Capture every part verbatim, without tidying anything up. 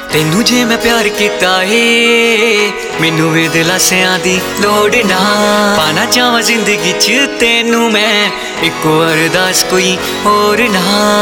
तेनू जे मैं प्यार किता है मैनू वे दिलासियां दी लोड़ ना। पाना चाहवां जिंदगी च तेनू मैं इको अरदास कोई होर ना।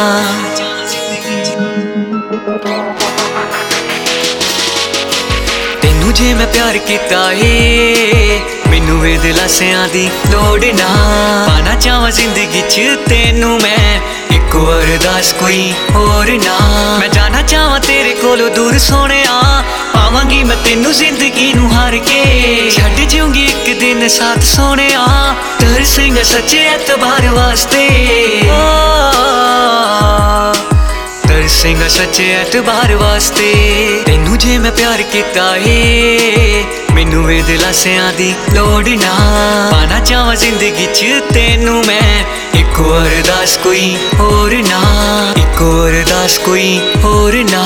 तेनू जे मैं प्यार किता है मैनू वे दिलासियां दी लोड़ ना। पाना चाहवां जिंदगी च तेनू मैं इको अरदास कोई होर ना। मैं जाना चाहवां तेरे कोलों दूर सोहणिया, पावांगी मैं तेनू जिंदगी नू हार के। छड्ड जाऊंगी एक दिन साथ सोहणिया, तरसेंगा सच्चे एतबार वास्ते। तरसेंगा सच्चे एतबार वास्ते। तेनू जे मैं प्यार किता है मैनू वे दिलासियां दी लोड़ ना। पाना चाहवां जिंदगी च तेनू मैं इको अरदास कोई होर ना। इको अरदास कोई होर ना।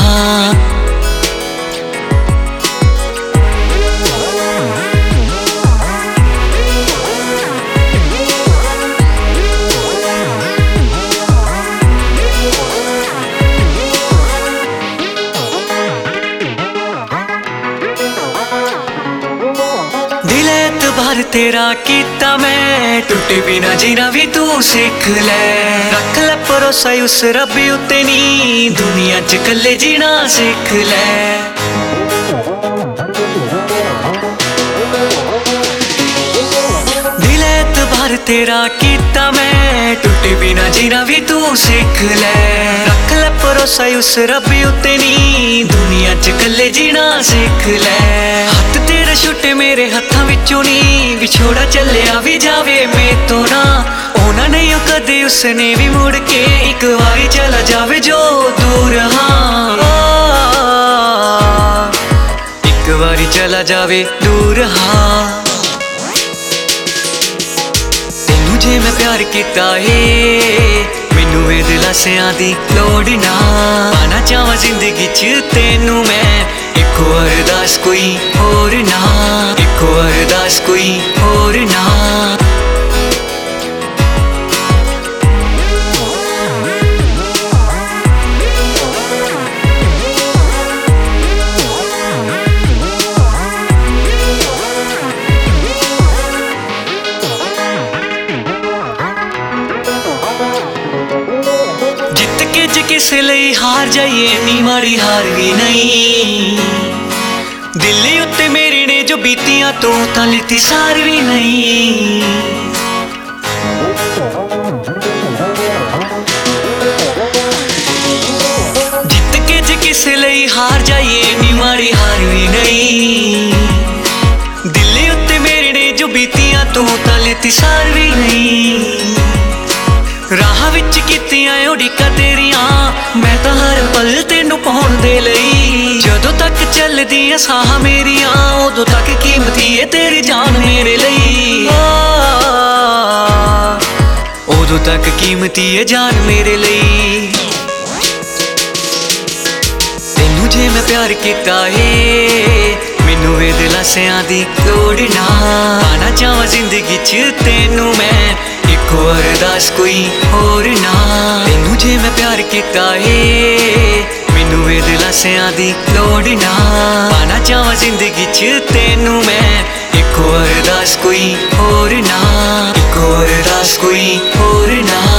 एतबार तेरा किता मैं, टुटे बिना जीना भी तू सिख ले। रख ले भरोसा उस रब उत्ते नी, दुनिया च कल्ले जीना सिख ले। दिल एतबार तेरा किता मैं, टुटे बिना जीना भी तू सिख ले। रख ले भरोसा उस रब उत्ते नी, दुनिया च कल्ले जीना सिख ले। हथ तेरा छुटे मेरे हत्थां विचों नी, विछोड़ा चलिया भी जावे मेरे तो ना। होना नहीं कदे उसने भी मुड़ के, एक बारी चला जावे जो दूर। हाँ एक बारी चला जावे दूर। हाँ तेनू जे मैं प्यार किता है मैनू वे दिलासियां दी लोड़ ना। पाना चाहवां जिंदगी च तेनू मैं इको अरदास कोई होर ना। इको अरदास कोई होर ना। जित के ज किसे लई हार जाइए नी, माड़ी हार भी नहीं। दिल्ली उत्ते मेरे ने जो बीतियां तो तां लिती सार भी नहीं। जित के ज किसे लई हार जाइए नी, माड़ी हार भी नहीं। दिल्ली उत्ते मेरे ने जो बीतियां तो तां लिती सार भी नहीं। राह विच कीतियां उड़ीकां तेरियां, मैं तां हर पल तेनू पाउण दे लई। जदों तक चलदियां साह मेरियां, उदों तक कीमती है तेरी जान मेरे लई। उदों तक कीमती है जान मेरे लई। तेनू जे मैं प्यार किता है मैनू वे दिलासियां दी लोड़ ना। पाना चाहवां जिंदगी च तेनू मैं इको अरदास कोई होर ना। तेनू जे मैं प्यार किता है मैनू वे दिलासियां दी लोड़ ना। पाना चाहवां जिंदगी च तेनू मैं इको अरदास कोई होर ना। इको अरदास कोई होर ना।